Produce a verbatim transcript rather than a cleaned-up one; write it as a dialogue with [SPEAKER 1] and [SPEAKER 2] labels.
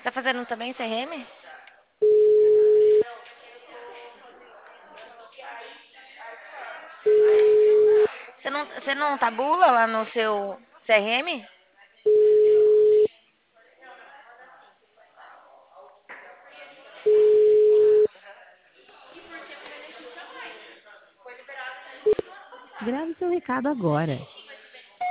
[SPEAKER 1] Tá fazendo também C R M? Você não, você não tabula lá no seu C R M?
[SPEAKER 2] Grave seu recado agora.